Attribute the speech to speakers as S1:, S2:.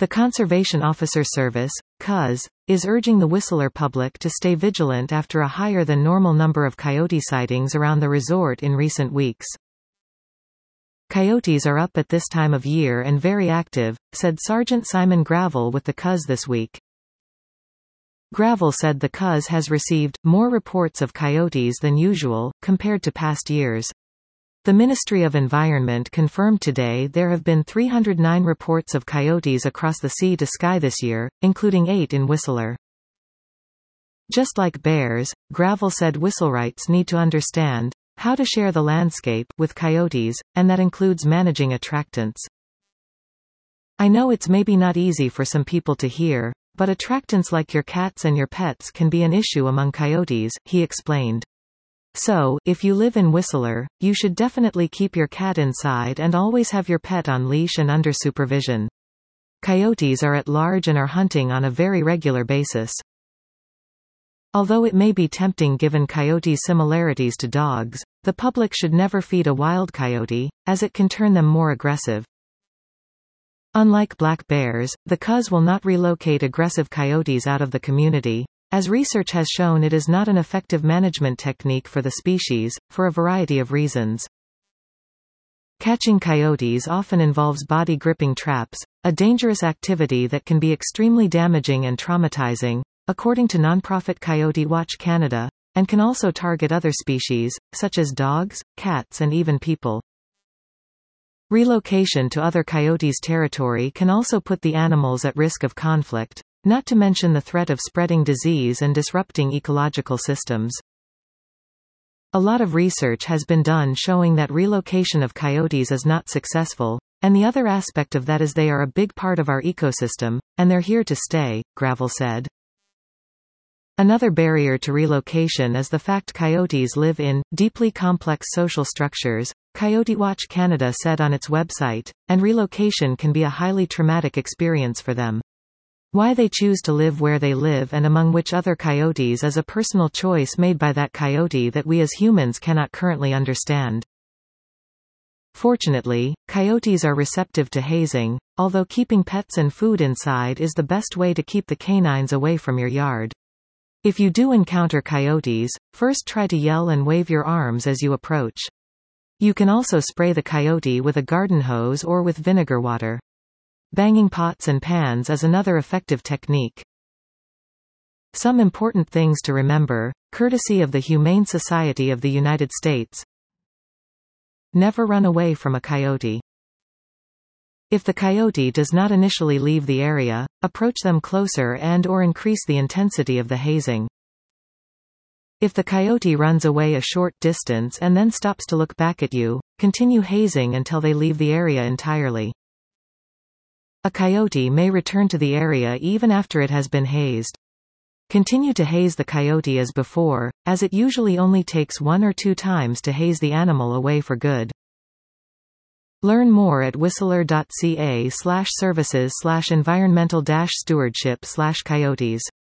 S1: The Conservation Officer Service, COS, is urging the Whistler public to stay vigilant after a higher than normal number of coyote sightings around the resort in recent weeks. Coyotes are up at this time of year and very active, said Sergeant Simon Gravel with the COS this week. Gravel said the COS has received more reports of coyotes than usual, compared to past years. The Ministry of Environment confirmed today there have been 309 reports of coyotes across the sea to sky this year, including 8 in Whistler. Just like bears, Gravel said Whistlerites need to understand how to share the landscape with coyotes, and that includes managing attractants. I know it's maybe not easy for some people to hear, but attractants like your cats and your pets can be an issue among coyotes, he explained. So, if you live in Whistler, you should definitely keep your cat inside and always have your pet on leash and under supervision. Coyotes are at large and are hunting on a very regular basis. Although it may be tempting given coyotes' similarities to dogs, the public should never feed a wild coyote, as it can turn them more aggressive. Unlike black bears, the COS will not relocate aggressive coyotes out of the community, as research has shown it is not an effective management technique for the species, for a variety of reasons. Catching coyotes often involves body-gripping traps, a dangerous activity that can be extremely damaging and traumatizing, according to nonprofit Coyote Watch Canada, and can also target other species, such as dogs, cats and even people. Relocation to other coyotes' territory can also put the animals at risk of conflict, not to mention the threat of spreading disease and disrupting ecological systems. A lot of research has been done showing that relocation of coyotes is not successful, and the other aspect of that is they are a big part of our ecosystem, and they're here to stay, Gravel said. Another barrier to relocation is the fact coyotes live in deeply complex social structures, Coyote Watch Canada said on its website, and relocation can be a highly traumatic experience for them. Why they choose to live where they live and among which other coyotes is a personal choice made by that coyote that we as humans cannot currently understand. Fortunately, coyotes are receptive to hazing, although keeping pets and food inside is the best way to keep the canines away from your yard. If you do encounter coyotes, first try to yell and wave your arms as you approach. You can also spray the coyote with a garden hose or with vinegar water. Banging pots and pans is another effective technique. Some important things to remember, courtesy of the Humane Society of the United States. Never run away from a coyote. If the coyote does not initially leave the area, approach them closer and/or increase the intensity of the hazing. If the coyote runs away a short distance and then stops to look back at you, continue hazing until they leave the area entirely. A coyote may return to the area even after it has been hazed. Continue to haze the coyote as before, as it usually only takes 1 or 2 times to haze the animal away for good. Learn more at whistler.ca/services/environmental-stewardship/coyotes.